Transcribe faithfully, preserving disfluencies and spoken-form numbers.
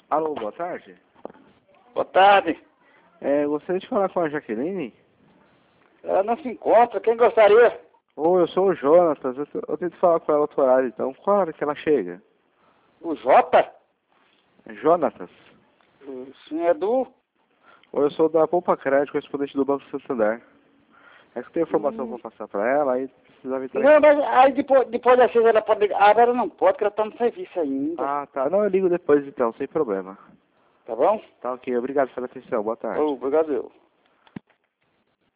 Alô, boa tarde. Boa tarde. É, gostaria de falar com a Jaqueline? Ela não se encontra. Quem gostaria? Oi, eu sou o Jonatas. Eu, eu tento falar com ela outro horário, então. Qual hora que ela chega? O Jota? Jonatas. O senhor é do... Oi, eu sou da Poupa Crédito, correspondente do Banco Santander. É que tem informação Hum. pra passar pra ela, aí precisava entrar Não, em... mas aí depois, depois das seis ela pode ligar. Ah, ela não pode, porque ela tá no serviço ainda. Ah, tá. Não, eu ligo depois então, sem problema. Tá bom? Tá ok, obrigado pela atenção. Boa tarde. Oh, obrigado eu.